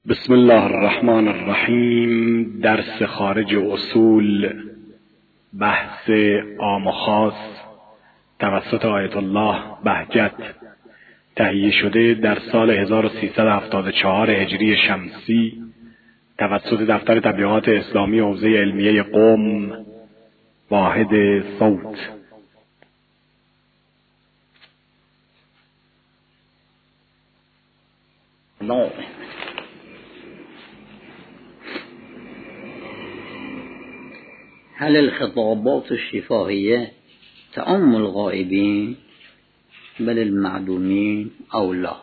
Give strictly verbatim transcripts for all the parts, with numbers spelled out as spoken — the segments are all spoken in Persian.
بسم الله الرحمن الرحیم. درس خارج اصول، بحث عام و خاص توسط آیت الله بهجت، تهیه شده در سال هزار و سیصد و هفتاد و چهار هجری شمسی توسط دفتر تبلیغات اسلامی حوزه علمیه قم، واحد صوت. نو هل الخطابات الشفاهية تعم الغائبين بل المعدومين أو لا؟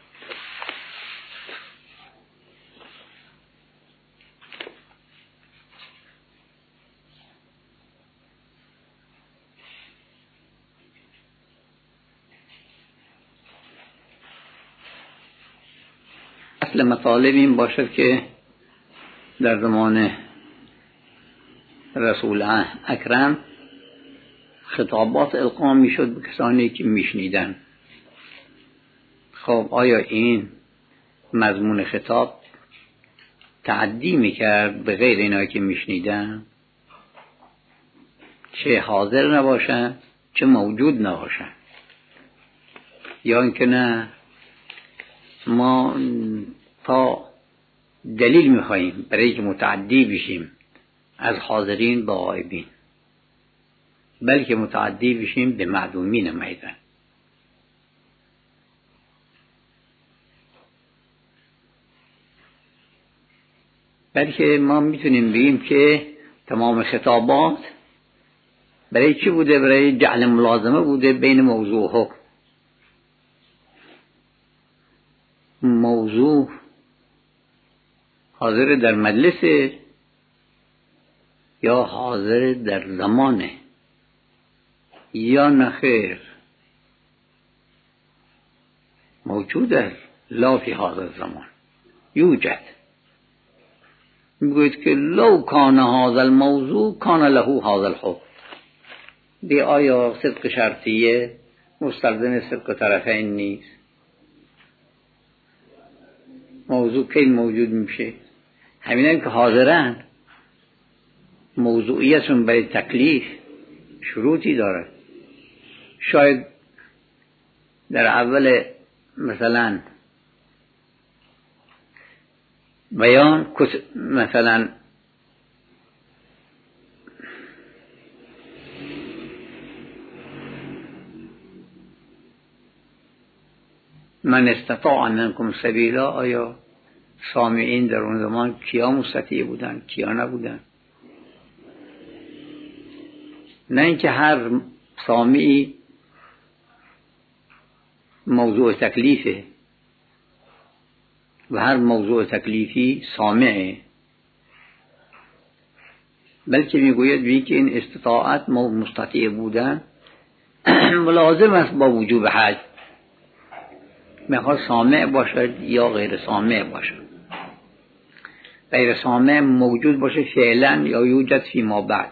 اصل مطالب این باشد که در زمان رسول اکرم خطابات القا میشد به کسانی که میشنیدن. خب آیا این مضمون خطاب تعدی میکرد به غیر اینایی که میشنیدن، چه حاضر نباشن چه موجود نباشن، یا اینکه نه ما تا دلیل میخواییم برای که متعدی بشیم از حاضرین به غایبین، بلکه متعدی بشیم به معدومین میدان. بلکه ما میتونیم بگیم که تمام خطابات برای چی بوده؟ برای جعل ملازمه بوده بین موضوع و حکم. موضوع حاضر در مجلس یا حاضر در زمانه یا نخیر موجود است، لا فی هذا الزمان یوجد. میگوید که لو کان هذا الموضوع کان له هذا الحکم. دی آیا صدق شرطیه مستلزم صدق طرفین نیست؟ موضوع کی موجود میشه؟ همینه که حاضرن، موضوعیتشون برای تکلیف شروطی داره. شاید در اول مثلا بیان مثلا من استطاع منکم سبیلا، آیا سامعین در اون زمان کیا مستطیع بودن کیا نبودن؟ نه اینکه هر سامعی موضوع تکلیفه و هر موضوع تکلیفی سامعه، بلکه میگوید بی که این استطاعت مستطیع بودن ملازم است با وجوب حج، میخواد سامع باشد یا غیر سامع باشد. غیر سامع موجود باشه فعلا یا یوجد فی ما بعد.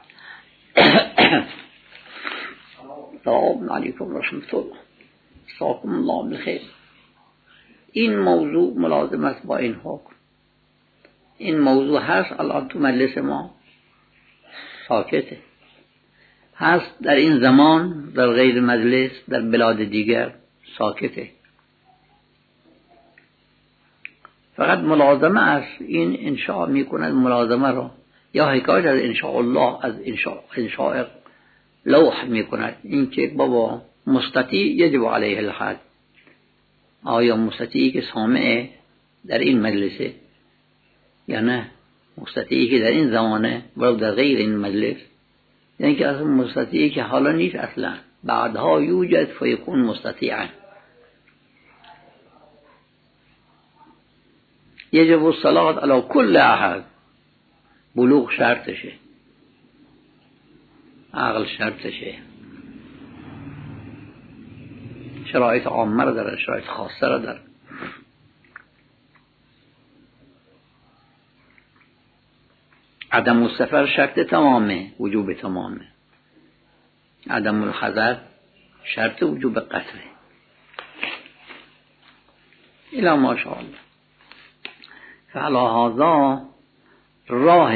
سلام علیکم و رحمت الله، ساکم الله بخیر. این موضوع ملازم است با این حکم. این موضوع هست الان تو مجلس ما، ساکته، هست در این زمان در غیر مجلس در بلاد دیگر ساکته. فقط ملازمه است. این انشاء میکند ملازمه را، یا حکایت از انشاء الله از انشاء انشاء لوح میکند. این که بابا مستطیع یجب علیه الحد، آیا مستطیعی که سامعه در این مجلسه یا نه مستطیعی که در این زمانه ولو در غیر این مجلس، یعنی که اصلا مستطیعی که حالا نیست اصلا، بعدها یوجد فیکون مستطیعا. یجب الصلاة علی کل احد، بلوغ شرطشه، عقل شرطشه، شرایط عامه را داره، شرایط خاصه را داره. عدم السفر شرط تمامه، وجوب تمامه. عدم الحضر شرط وجوب قطعه. الا ماشاءالله. فعلا هذا راه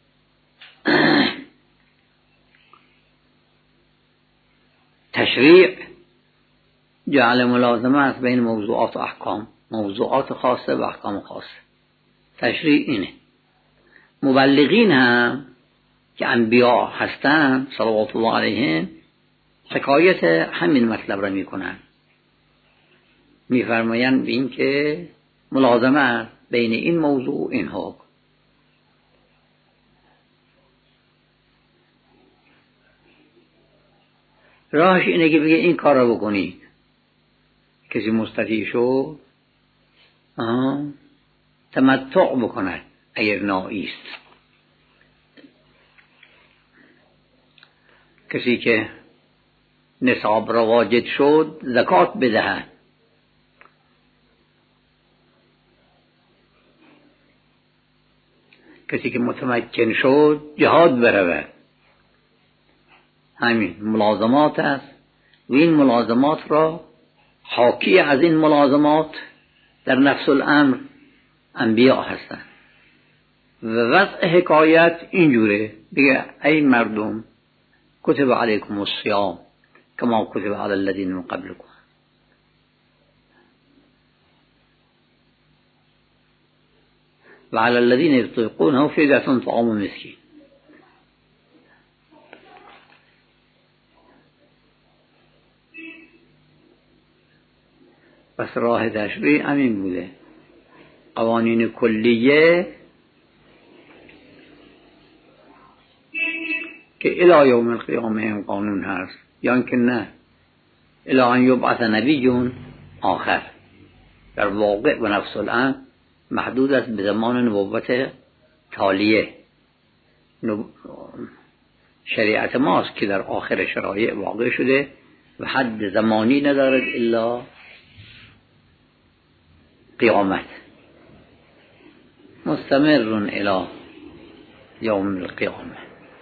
تشریع جعل ملازمه است بین موضوعات و احکام، موضوعات خاصه و احکام خاصه. تشریع اینه. مبلغین هم که انبیا هستند صلوات الله علیهم حکایت همین مطلب را میکنن، میفرمایند این که ملازمه بین این موضوع و این حکم. راهش اینه که بگه این کار را بکنید. کسی مستطیع شد تمتع بکند اگر ناایست. کسی که نصاب را واجد شد زکات بدهد. کسی که متمکن شد جهاد برود. همین ملازمات است و این ملازمات را حاکی از این ملازمات در نفس الامر انبیاء هستند. و وضع حکایت اینجوره، بگه ای مردم کتب علیکم الصیام کما کتب علی الذین من قبلکم. و علی الذین یطیقونه فدیة طعام مسکین. پس راه تشریع همین بوده. قوانین کلیه که الی یوم القیامه این قانون هست، یا اینکه نه الی ان یبعث نبی آخر. در واقع و نفس الامر محدود است به زمان نبوت تالیه. شریعت ماست که در آخر شرایع واقع شده و حد زمانی ندارد الا قیامت، مستمر الی یوم القیامه.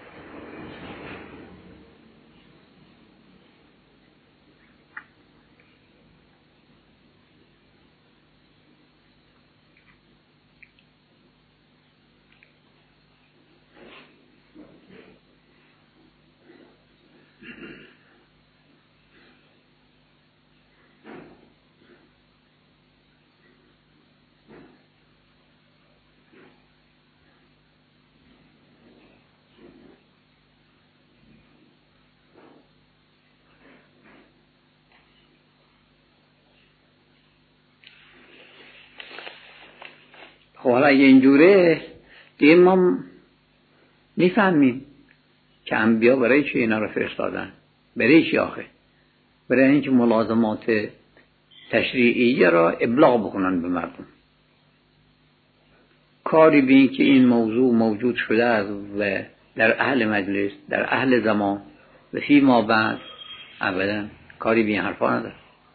خب حالا اگه اینجوره دیگه ما میفهمیم که انبیا برای چی اینا رو فرستادن. برای چی آخه؟ برای اینکه ملازمات تشریعیه را ابلاغ بکنن به مردم. کاری بین که این موضوع موجود شده است و در اهل مجلس، در اهل زمان و فی ما بعد ابدا کاری بین حرفا نداره.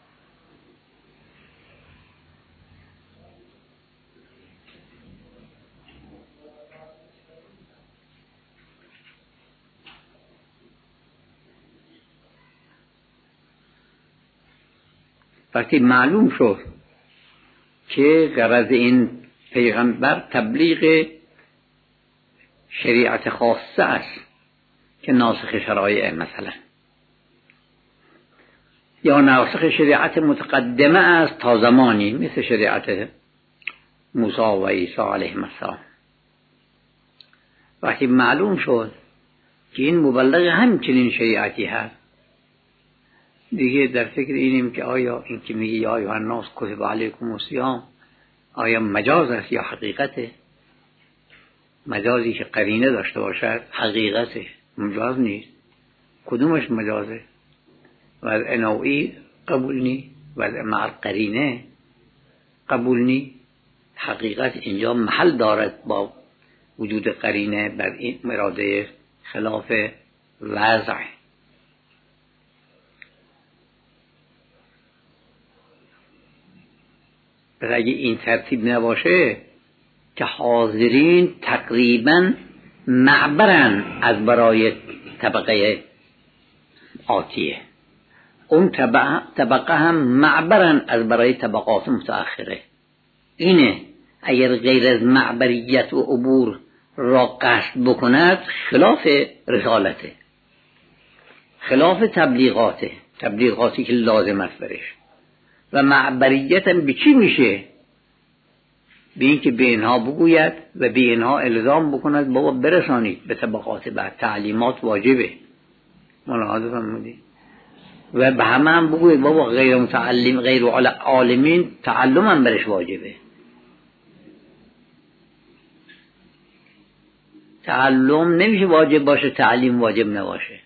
وقتی معلوم شد که غرض این پیغمبر تبلیغ شریعت خاصه است که ناسخ شرایع مثلا، یا ناسخ شریعت متقدمه است تا زمانی مثل شریعت موسی و عیسی علیهم السلام. وقتی معلوم شد که این مبلغ همچنین شریعتی هست، دیگه در فکر اینیم که آیا این که میگه یا ایها الناس کتب علیکم الصیام آیا مجاز است یا حقیقته؟ مجازی که قرینه داشته باشد حقیقته، مجاز نیست. کدومش مجازه؟ وضع نوعی قبول نی، وضع مع قرینه قبول نی. حقیقت اینجا محل دارد با وجود قرینه بر این مراده خلاف وضع. پس اگه این ترتیب نباشه که حاضرین تقریبا معبرن از برای طبقه آتیه، اون طبقه, طبقه هم معبرن از برای طبقات متأخره. اینه اگر غیر از معبریت و عبور را قصد بکند خلاف رسالته، خلاف تبلیغاته، تبلیغاتی که لازم است برش. و معبریت هم به چی میشه؟ به این که به اینها بگوید و به اینها الزام بکند بابا برسانید به طبقات بعد، تعلیمات واجبه. ملاحظه فرمودید؟ و به همه هم بگوید بابا غیر متعلم غیر عالمین تعلم هم برش واجبه. تعلم نمیشه واجب باشه تعلیم واجب نباشه،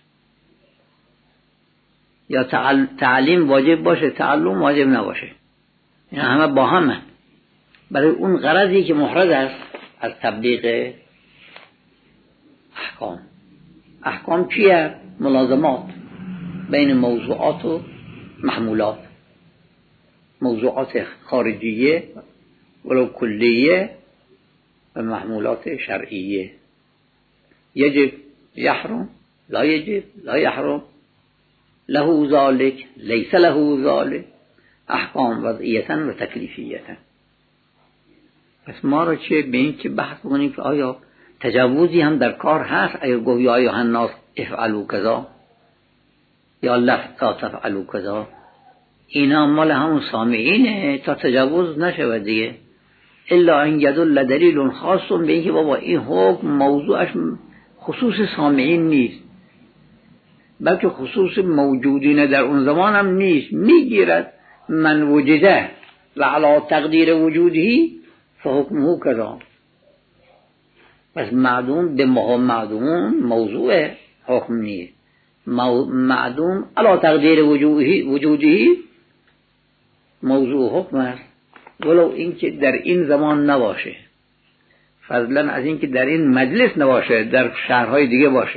یا تعلیم واجب باشه تعلم واجب نباشه. این همه با همه برای اون غرضی که محرز است از تبلیغ احکام. احکام چیه؟ ملازمات بین موضوعات و محمولات، موضوعات خارجیه ولو کلیه و محمولات شرعیه. یجب یحرم، لا یجب لا یحرم، له ذالک لیس له ذالک، احکام وضعیتا و تکلیفیتا. پس ما را چه به این که بحث بکنیم که آیا تجاوزی هم در کار هست؟ اگر گوی یا ایها الناس افعلوا کذا یا لا تفعلوا کذا، اینا مال همون سامعینه تا تجاوز نشود دیگه. الا ان یدل دلیل خاص به این که بابا این حکم موضوعش خصوص سامعین نیست، بلکه خصوص موجودین در اون زمان هم نیست. میگیرد من وجده و علی تقدیر وجودی فحکمه کذا. پس معدوم به معدوم موضوع حکم نیست، معدوم علی تقدیر وجودی موضوع حکم است، ولو اینکه در این زمان نباشه، فضلا از اینکه در این مجلس نباشه، در شهرهای دیگه باشه.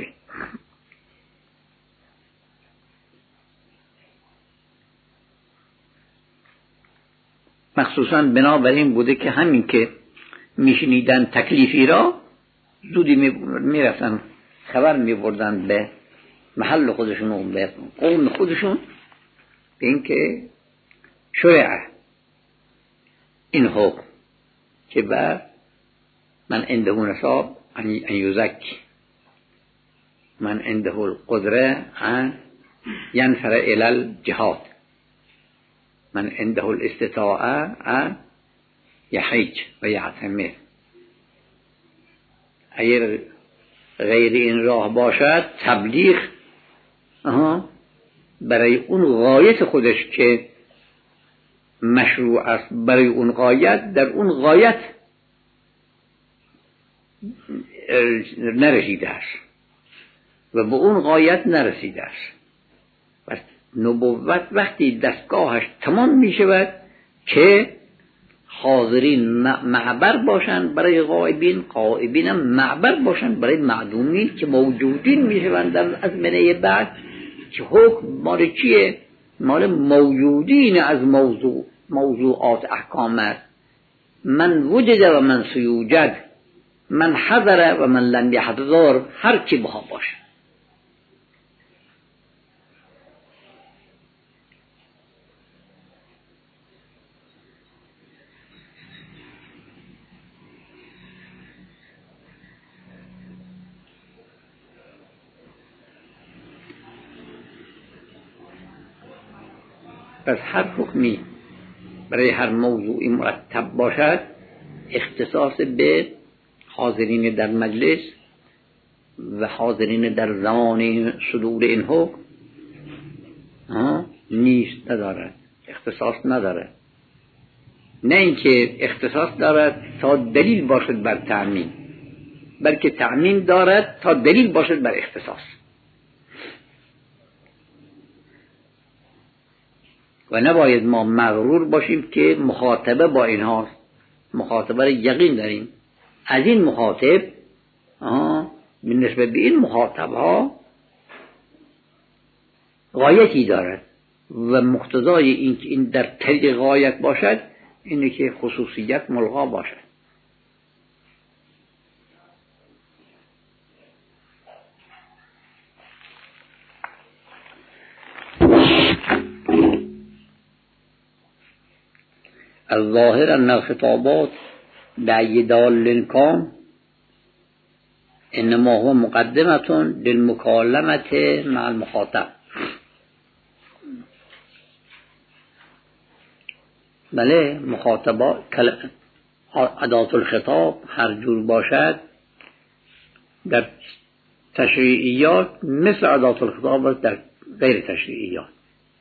مخصوصا بنابراین بوده که همین که میشنیدن تکلیفی را زودی میرفتن خبر میبردن به محل خودشون و به قوم خودشون به اینکه شرع این حکم که بر من عنده نصاب ان یزکی، من عنده القدره ان ینفر الی الجهاد، من عنده الاستطاعه ان یحج و یعتمر. اگر غیر این راه باشد تبلیغ آها برای اون غایت خودش که مشروع است، برای اون غایت در اون غایت نرسیده است و به اون غایت نرسیده است. پس نبوت وقتی دستگاهش تمام می شود که حاضرین معبر باشند برای غائبین، غائبین هم معبر باشند برای معدومین که موجودین می شوند در ازمنه بعد، که حکم مال چیه؟ مال موجودین از موضوع موضوعات احکام است. من وجد و من سیوجد، من حضر و من لم یحضر، هر کی بها باشه. پس هر حکمی برای هر موضوعی مرتب باشد اختصاص به حاضرین در مجلس و حاضرین در زمان صدور این حکم نیست، ندارد، اختصاص ندارد. نه اینکه اختصاص دارد تا دلیل باشد بر تعمیم، بلکه تعمیم دارد تا دلیل باشد بر اختصاص. و نباید ما مغرور باشیم که مخاطبه با اینهاست، مخاطبه را یقین داریم از این مخاطب بالنسبه به این مخاطب ها غایتی دارد و مقتضای این که این در طریق غایت باشد اینه که خصوصیت ملغا باشد. الظاهر ان الخطابات بأي دال كان انما هو مقدمة للمكالمة مع المخاطب. بله مخاطبات ادات الخطاب هر جور باشد در تشریعیات مثل ادات الخطاب در غیر تشریعیات.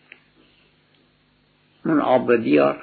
اون آب بیار،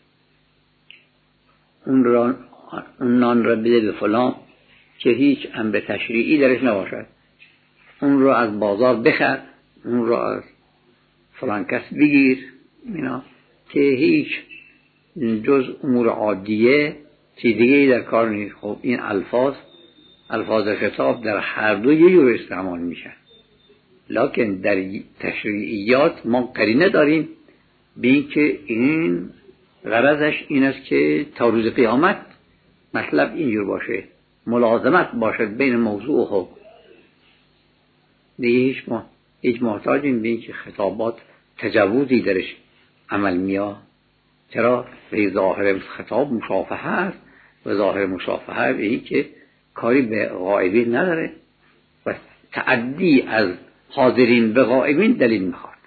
اون, را اون نان را بده به فلان که هیچ امر تشریعی درش نباشد. اون را از بازار بخر، اون را از فلان کس بگیر، اینا که هیچ جز امور عادیه چیز دیگه در کار نیست. خب این الفاظ الفاظ خطاب در هر دو یه جور استعمال میشن، لکن در تشریعیات ما قرینه داریم به این که این غرضش این است که تا روز قیامت مطلب اینجور باشه، ملازمت باشد بین موضوع و حکم. دیگه هیچ ما هیچ محتاجیم به این که خطابات تجاوزی درش عمل میاد. چرا؟ به ظاهر خطاب مشافهه هست و ظاهر مشافهه به این که کاری به غائبین نداره و تعدی از حاضرین به غائبین دلیل میخواد.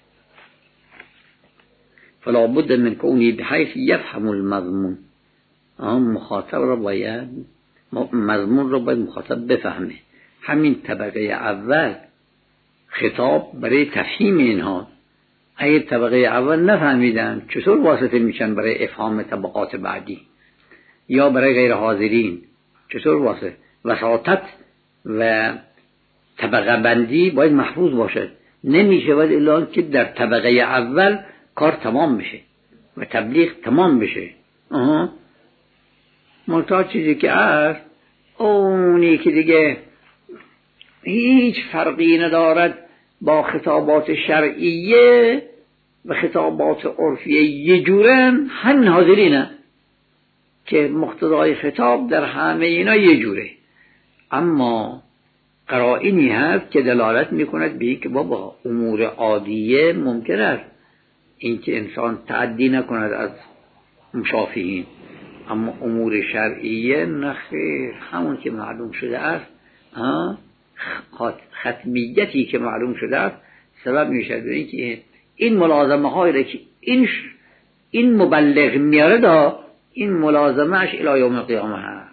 فلا بد من کونی بحیث یفهم المضمون، مخاطب را باید مضمون را باید مخاطب بفهمه. همین طبقه اول خطاب برای تفهیم اینها، اگه طبقه اول نفهمیدن چطور واسطه میشن برای افهام طبقات بعدی؟ یا برای غیر حاضرین چطور واسطه؟ وساطت و طبقه بندی باید محفوظ باشد. نمیشه باید الا که در طبقه اول کار تمام بشه و تبلیغ تمام بشه. آها منتها چیزی که است اونی که دیگه هیچ فرقی ندارد با خطابات شرعیه و خطابات عرفیه یه جورن، همین حاضرینه که مقتضای خطاب در همه اینا یه جوره. اما قرائنی هست که دلالت میکند به این که بابا امور عادیه ممکن است این که انسان تعدی نکند از مشافهین، اما امور شرعیه نخیر. همون که معلوم شده است، ختمیتی که معلوم شده است سبب میشه به این که این ملازمه هایی که این این مبلغ میاره دا این ملازمه اش الی یوم القیامه هست.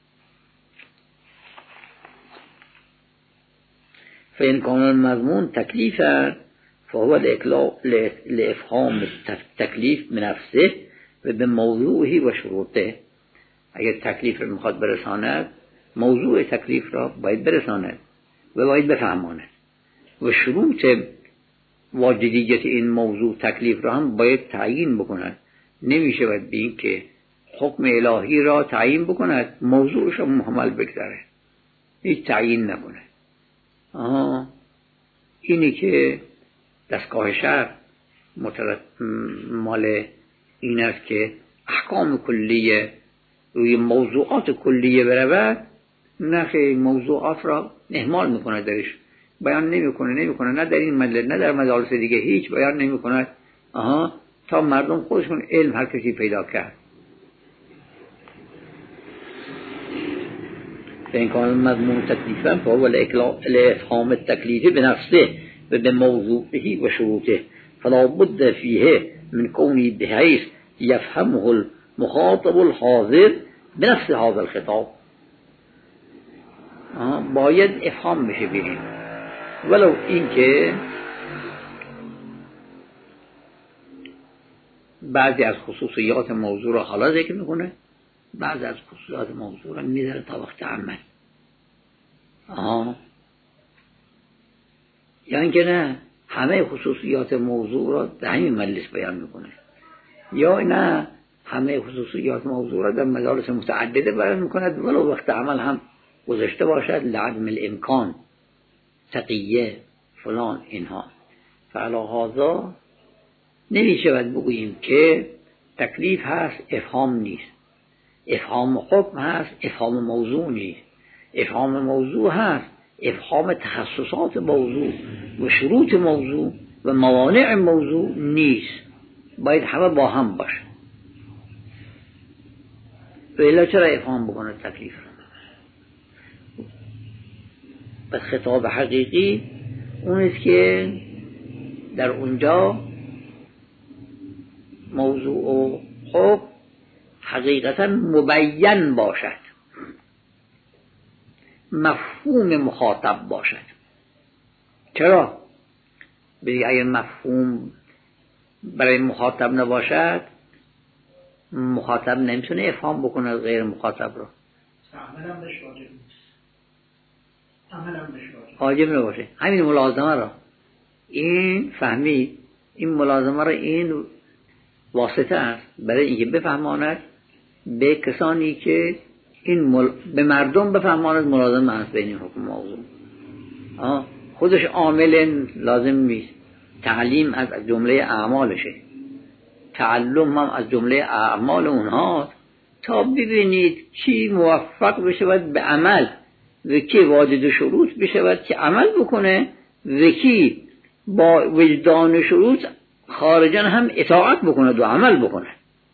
فإن كان المضمون تكليفا فهو لإفهام التكليف بنفسه و بموضوعه و شروطه. اگر تکلیف رو میخواد برساند، موضوع تکلیف را باید برساند و باید بفهماند و شروط واجدیت این موضوع تکلیف را هم باید تعیین بکند. نمیشه باید به این که حکم الهی را تعیین بکند موضوعش هم محمل بگذاره، هیچ تعیین نکنه. آها اینی که دستگاه شرع مال این است که احکام کلیه روی موضوعات کلیه برود، نه موضوعات را اهمال میکنه، درش بیان نمیکنه نمیکنه نه در این مجلس نه در مجالس دیگه هیچ بیان نمیکنه. آها تا مردم خودشون علم هر کسی پیدا کرد. فإن كان المضمون تكليفا فهو لإفهام التكليف بنفسه وبموضوعه وشروطه فلا بد فيه من كونه بحيث يفهمه المخاطب الحاضر بنفس هذا الخطاب. باید افهام بشه بریم، ولو این که بعضی از خصوصیات موضوع را حالا ذکر میکنه، بعضی از خصوصیات موضوع را میذاره تا وقت عمل. آها یا اینکه نه همه خصوصیات موضوع را در همین مجلس بیان میکنه، یا نه همه خصوصیات موضوع را در مجالس متعدده بیان میکند ولو وقت عمل هم گذاشته باشد لعدم الامکان، تقیه فلان اینها. فعلا هذا نمیشه باید بگوییم که تکلیف هست افهام نیست، افهام حکم هست افهام موضوع نیست، افهام موضوع هست افهام تخصصات موضوع و شروط موضوع و موانع موضوع نیست، باید همه با هم باشه. ولی چرا افهام بکنه تکلیف رو؟ پس خطاب حقیقی اون است که در اونجا موضوع و حکم حقیقتا مبین باشد، مفهوم مخاطب باشد. چرا؟ بگه اگر مفهوم برای مخاطب نباشد، مخاطب نمیتونه افهام بکنه از غیر مخاطب رو. عملم بهش واجب نیست. عملم بهش واجب نباشه. همین ملازمه را این فهمید، این ملازمه را این واسطه است برای اینکه بفهماند به کسانی که این مل... به مردم بفهماند ملازمه است بین این حکم موضوع. آه. خودش عامل لازم نیست. تعلیم از جمله اعمالشه، تعلم هم از جمله اعمال اونها، تا ببینید کی موفق بشود به عمل و کی واجد شروط بشود که عمل بکنه و کی با وجدان شروط خارجا هم اطاعت بکنه و عمل بکنه.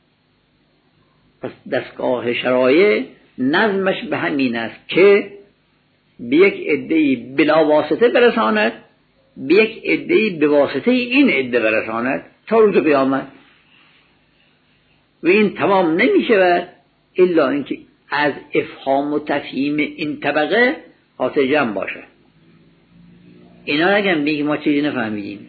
پس دستگاه شرایع نظمش به همین است که به یک عده‌ای بلا واسطه برساند، به یک عده‌ای به واسطه این عده برساند تا روز قیامت. و این تمام نمی شود الا اینکه از افهام و تفهیم این طبقه حاصل جمع باشه. اینا نگم بگیم ما چیزی نفهمیدیم،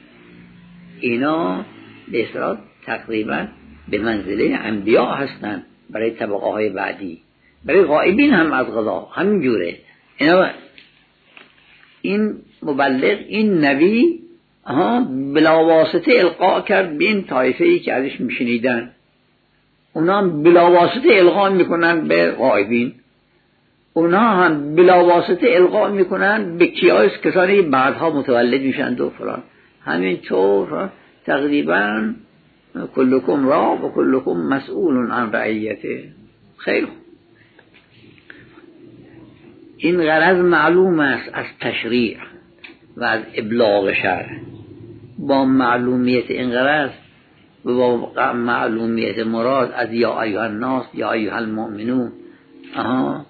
اینا به اصطلاح تقریبا به منزله انبیا هستند برای طبقه های بعدی. برای غائبین هم از قضا همین جوره. اینا این مبلغ، این نبی بلا واسطه القا کرد به این طایفه‌ای که ازش میشنیدن، اونا هم بلا واسطه القا میکنن به غائبین، اونا هم بلا واسطه القا میکنن به کیاس کسانی بعدها متولد میشن و فلان. همینطور تقریبا کلکم را و کلکم مسئول عن رعیته. خیلی خوب، این غرض معلوم است از تشریع و از ابلاغ شرع. با معلومیت این غرض و با معلومیت مراد از یا ایها الناس یا ایها المؤمنون، آها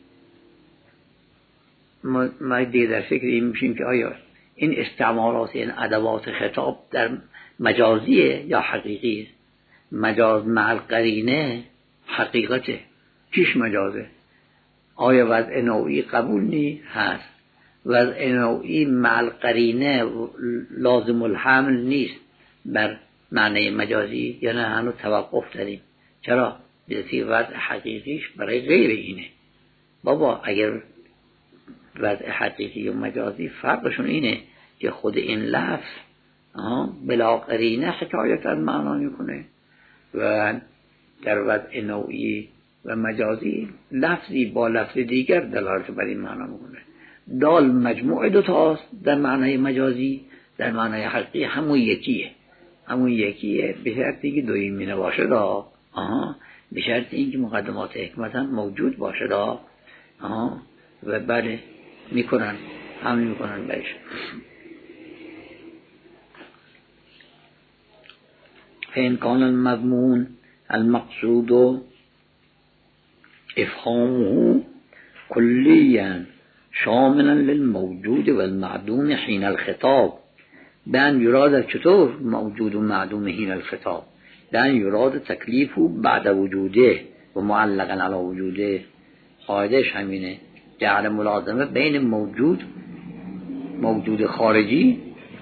ما, ما دیگه در فکر این میشیم که آیا این استعمالات، این ادوات خطاب در مجازیه یا حقیقی؟ مجاز مع القرینه حقیقته، چیش مجازه؟ آیا وضع نوعی قبول نی؟ هست. وضع نوعی مع القرینه لازم الحمل نیست بر معنی مجازی یا نه؟ هنوز توقف داریم. چرا؟ دیدی وضع حقیقیش برای غیر اینه. بابا اگر وضع حقیقی و مجازی فرقشون اینه که خود این لفظ بلا قرینه حکایت از معنا میکنه و در وضع نوعی و مجازی لفظی با لفظ دیگر دلالت بر این معنا میکنه. دال مجموع دو تاست، در معنای مجازی، در معنای حقیقی همون یکیه، همون یکیه به شرطی که دویی نباشه دا، آها، به شرطی اینکه مقدمات حکمت هم موجود باشه دا، آها، و بله میکنن، حمل میکنن برش. فإن كان المضمون المقصود افهامه كليا شاملا للموجود والمعدوم حين الخطاب، بأن يراد چطور موجود و معدوم حين الخطاب؟ بأن يراد تکلیفه بعد وجوده و معلقا على وجوده. قاعدش همینه، جعل ملازمه بین موجود موجود خارجی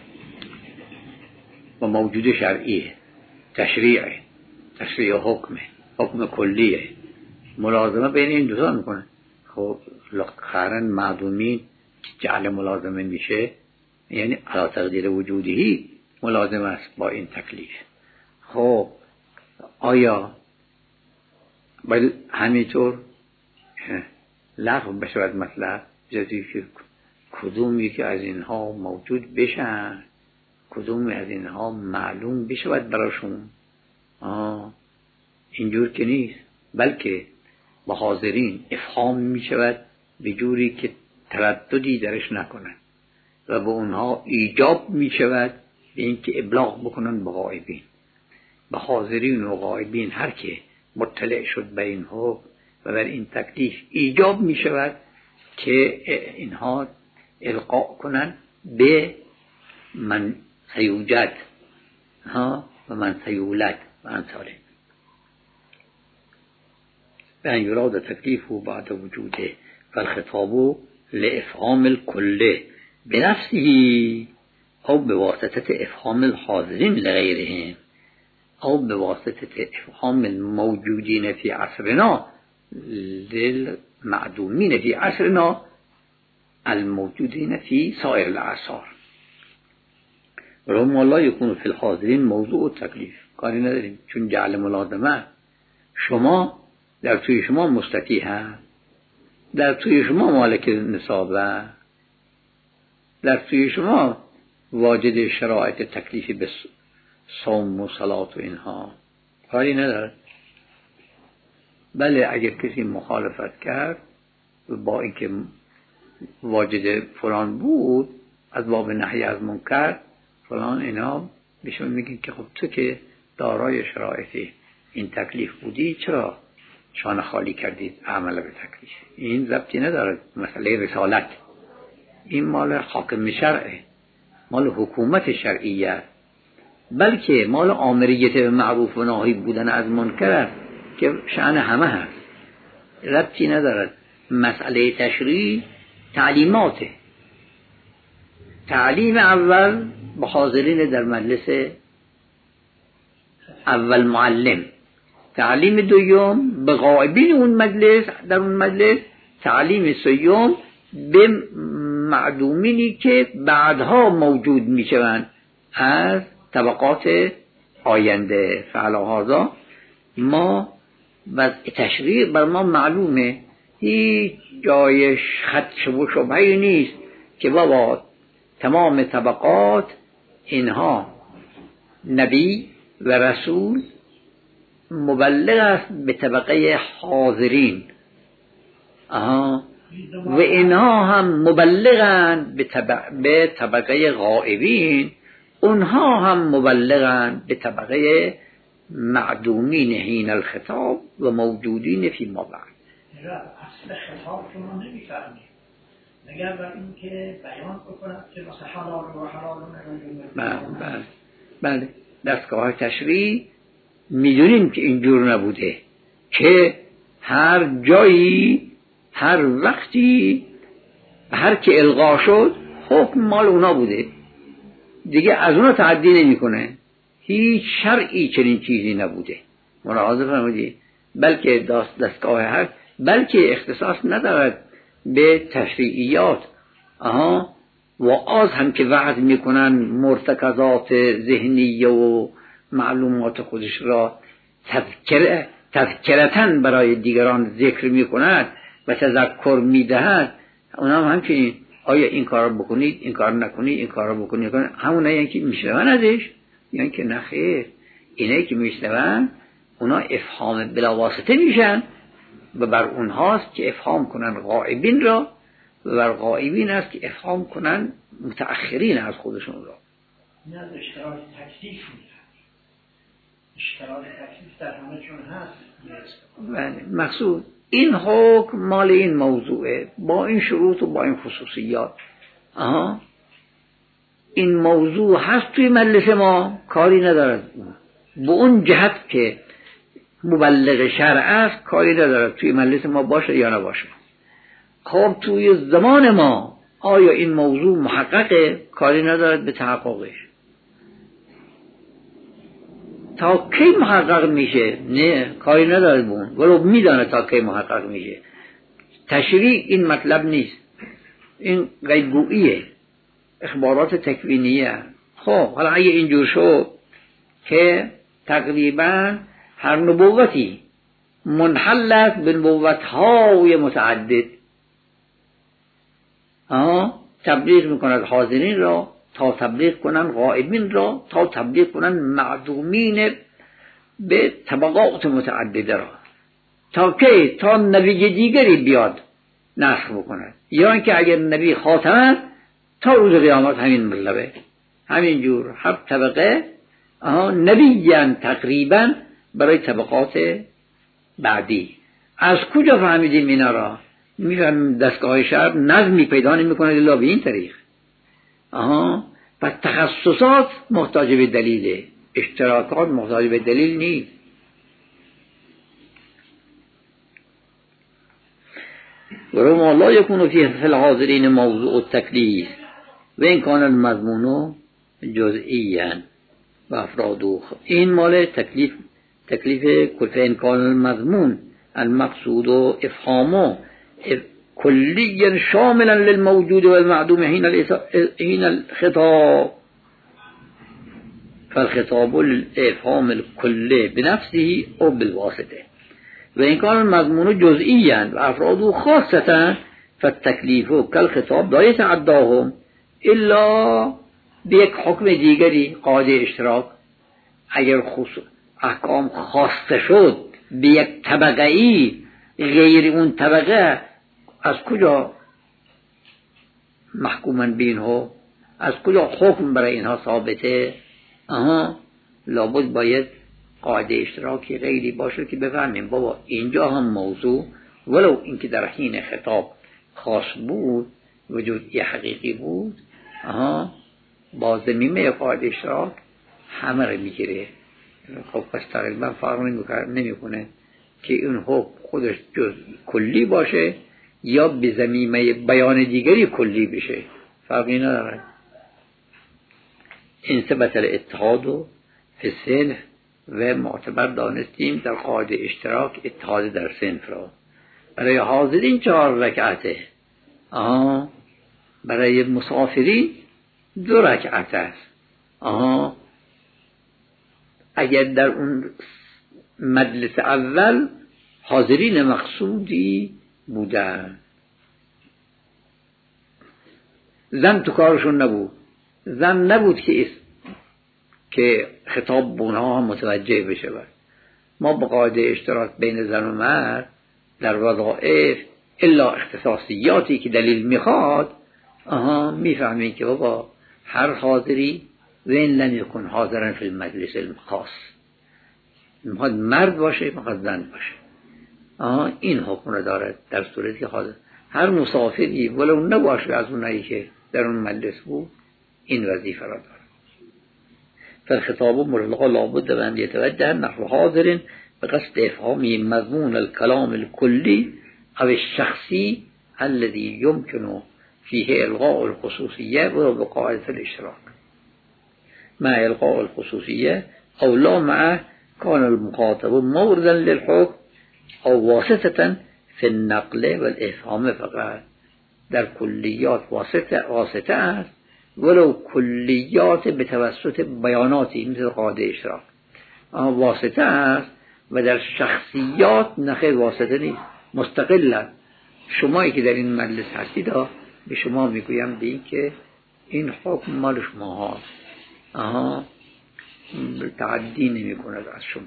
و موجود شرعیه، تشریعه، تشریع حکمه، حکم کلیه، ملازمه بین این دو تا میکنه. خب خیرن معدومین جعل ملازمه میشه، یعنی علا تقدیر وجودی ملازمه است با این تکلیف. خب آیا بل همینطور لغو بشود مطلب جزی که کدومی که از اینها موجود بشن، کدومی از اینها معلوم بشود براشون؟ آه اینجور که نیست، بلکه با حاضرین افهام می شود به جوری که ترددی درش نکنن و به اونها ایجاب می شود به اینکه ابلاغ بکنن به غائبین. به حاضرین و غائبین هر که مطلع شد به این حکم و بر این تکلیف ایجاب می شود که اینها القاء کنن به من سیوجد ها و من سیولد و امثاله. بأن يراد تكليفه بعد وجوده فالخطاب لإفهام الكل بنفسه أو بواسطة إفهام الحاضرين لغيرهم أو بواسطة إفهام الموجودين في عصرنا للمعدومين في عصرنا الموجودين في سائر الأعصار. ولهم لا يكون في الحاضرين موضوع التكليف کاری نداریم، چون جعل ملازمه شما در توی شما مستطیع هست، در توی شما مالک نصابه، در توی شما واجد شرایط تکلیف به صوم و صلات و اینها کاری نداره. بله اگر کسی مخالفت کرد با اینکه واجد فلان بود از باب نهی از منکر فلان اینا بهشون میگن که خب تو که دارای شرایط این تکلیف بودی چرا شانه خالی کردید عمل به تکلیف؟ این ضبطی نداره مسئله رسالت، این مال حاکم شرعه، مال حکومت شرعیه، بلکه مال آمریت به معروف و ناهی بودن از منکر است که شأن همه هست، ضبطی نداره. مسئله تشریع تعلیماته، تعلیم اول به حاضرین در مجلس اول معلم، تعلیم دوم به غائبین اون مجلس در اون مجلس، تعلیم سوم به معدومینی که بعدها موجود میشوند از طبقات آینده. فعلا ما وضع تشریع بر ما معلومه، هیچ جای خدش و شبهی نیست که بابا تمام طبقات اینها نبی و رسول مبلغ است به طبقه حاضرین، آها، و اینها هم مبلغند به طبقه, به طبقه غائبین، اونها هم مبلغند به طبقه معدومین حین الخطاب و موجودین فی ما بعد. اصل خطاب شما نمیفهمید مگر بر این که بیان بکنند که مثلا حلال و حلال و بله بله دستگاه تشریع میدونیم که اینجور نبوده که هر جایی هر وقتی هر که الغا شد حکم مال اونا بوده دیگه، از اونا تعدی نمی کنه. هیچ شرعی چنین چیزی نبوده، ملاحظه فرمودید. بلکه دست دستگاه هر بلکه اختصاص ندارد به تشریعیات، آها، و آز هم که وعظ میکنن مرتکزات ذهنیه و معلومات خودش را تذکر تذکرتن برای دیگران ذکر میکند و تذکر میدهد، اونا هم همچنین آیا این کار رو بکنید، این کار نکنید، این کار رو بکنید، همون هایی که میشنون ازش، یعنی که نخیر، اینایی که میشنون اونا افهام بلاواسطه میشن و بر اونهاست که افهام کنن غائبین را و بر غائبین است که افهام کنن متأخرین از خودشون را. نه از اشتراک تکلیف میدن، اشتراک تکلیف در همه چون هست. مقصود این حکم مال این موضوعه با این شروط و با این خصوصیات. آها، این موضوع هست توی مجلس ما، کاری ندارد به اون جهت که مبلغ شرع است، کاری ندارد توی مجلس ما باشه یا نباشه. خب توی زمان ما آیا این موضوع محققه؟ کاری ندارد به تحققش. تا کی محقق میشه؟ نه، کاری ندارد بون، ولو میدانه تا کی محقق میشه. تشریع این مطلب نیست، این غیبگوییه، اخبارات تکوینیه. خب حالا اگه اینجور شد که تقریبا هر نبوتی منحل است به نبوت‌های متعدد، آه تبلیغ میکند حاضرین را تا تبلیغ کنن غائبین را تا تبلیغ کنن معدومین به طبقات متعدده را، تا که تا نبی دیگری بیاد نسخ بکند، یا اینکه اگر نبی خاتم است تا روز قیامت همین مطلبه، همین جور هر طبقه آها نبیان تقریبا برای طبقات بعدی. از کجا فهمیدیم اینا را؟ میفهمیم دستگاه شرع نظمی پیدا نمیکنه الا به این طریق. آها، پس تخصصات محتاج به دلیله، اشتراکات محتاج به دلیل نیست. ورما لا يكون فيه في الحاضرين موضوع التكليف وإن كان المضمون جزئيا و افرادو. این مال تکلیف تکلیف کل کان المضمون المقصود و افهامه کلی شاملا للموجود والمعدوم حين الخطاب فالخطاب الافهام الكل بنفسه او بالواسطه و این کان المضمون جزئيا و افرادو خاصه فالتکلیف كالخطاب لا يتعداهم الا به یک حکم دیگری قاعده اشتراک. اگر خصوص احکام خواسته شد به یک طبقه ای غیر اون طبقه، از کجا محکومن به اینها؟ از کجا حکم برای اینها ثابته؟ آها، لابد باید قاعده اشتراکی غیری باشه که بفهمیم بابا اینجا هم موضوع ولو اینکه در حین خطاب خاص بود وجود یه حقیقی بود، آها، با ضمیمه قاعده اشتراک همه رو میگیره. خب پس تقریبا فرق نمیکنه که این حکم خودش جز کلی باشه یا به ضمیمه بیان دیگری کلی بشه، فرقی نداره. این ثبت الاتحاد و فی و معتبر دانستیم در قاعده اشتراک اتحاد در صنف را. برای حاضرین چهار رکعته، آها، برای مسافرین دو رکعت است. آها، اگر در اون مجلس اول حاضرین مقصودی بودن، زن تو کارشون نبود، زن نبود که که خطاب بونها هم متوجه بشه. ما با قاعده اشتراک بین زن و مرد در وظائف الا اختصاصیاتی که دلیل میخواد، آها، میفهمیم که بابا هر حاضری و این لم یکن حاضرن فی المجلس الخاص، میخواد مرد باشه میخواد زن باشه، آها، این حکم رو داره. در صورتی که حاضر هر مسافری ولو نباشه از اونایی که در اون مجلس بود این وظیفه را داره. فالخطاب مرلقا لابد و ان یتوجه نحو حاضر بقصد افهامی مضمون الكلام الكلی او الشخصی الذي يمكن فيه الغاء الخصوصیه و بقاعده الاشتراک مع الغاء الخصوصیه او لا مع كان المخاطب موردا للحكم او واسطه في النقل والافهام فقط. در کلیات واسطه واسطه است ولو کلیات به توسط بیاناتی مثل قاعده اشتراک واسطه است و در شخصیات نخیر واسطه نیست، مستقلا. شمایی که در این مجلس هستید به شما میگویم به این که این حکم مال شما هاست، آها، تعدی نمی کند از شما.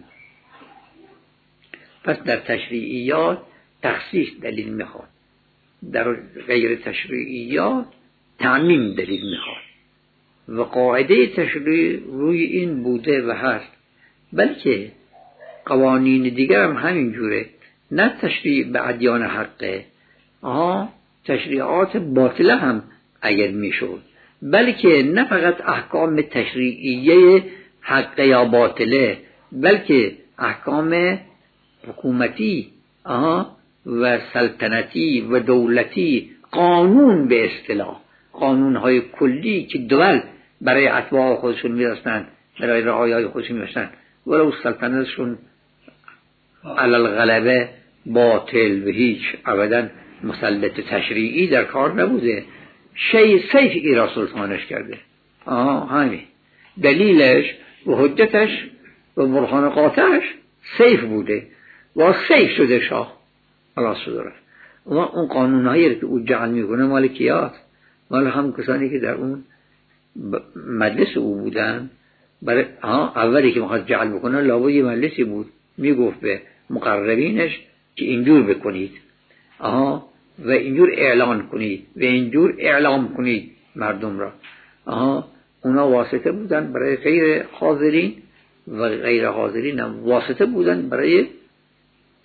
پس در تشریعیات تخصیص دلیل میخواد، در غیر تشریعیات تعمیم دلیل میخواد و قاعده تشریع روی این بوده و هست. بلکه قوانین دیگر هم همین جوره، نه تشریع به ادیان حقه، آها، تشریعات باطله هم اگر میشد، بلکه نه فقط احکام تشریعیه حقه یا باطله، بلکه احکام حکومتی، آها، و سلطنتی و دولتی، قانون به اصطلاح، قانونهای کلی که دول برای اتباع خودشون می‌رسن، برای رعایای خودشون می‌رسن، ولو سلطنتشون علل غلبه باطل و هیچ ابدا مسلط تشریعی در کار نبوده، شی سیف ایرا سلطانش کرده. آها، همین دلیلش و حجتش و برهان قاطعش سیف بوده و سیف شده شاه. الله صدره و اون قانونهایی که او جعل میکنه مال کیاست؟ مال هم کسانی که در اون مجلس او بودن. برای اولی که میخواد جعل بکنه لابد یه مجلسی بود، میگفت به مقربینش که اینجور بکنید، آها، و اینجور اعلان کنید و اینجور اعلام کنید مردم را. آها، اونا واسطه بودن برای غیر حاضرین و غیر حاضرین هم واسطه بودن برای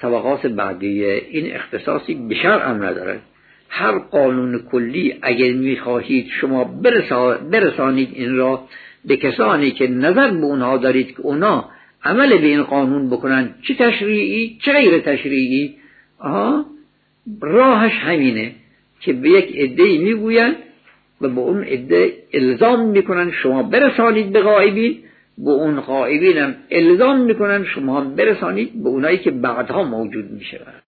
طبقات بعدیه این اختصاصی به شرع هم نداره. هر قانون کلی اگر میخواهید شما برسا برسانید این را به کسانی که نظر به اونها دارید که اونا عمل به این قانون بکنن، چه تشریعی چه غیر تشریعی، آها راهش همینه که به یک عده‌ای میگوین و به اون عده الزام میکنن شما برسانید به غایبین، به اون غایبین هم الزام میکنن شما برسانید به اونایی که بعدها موجود میشن.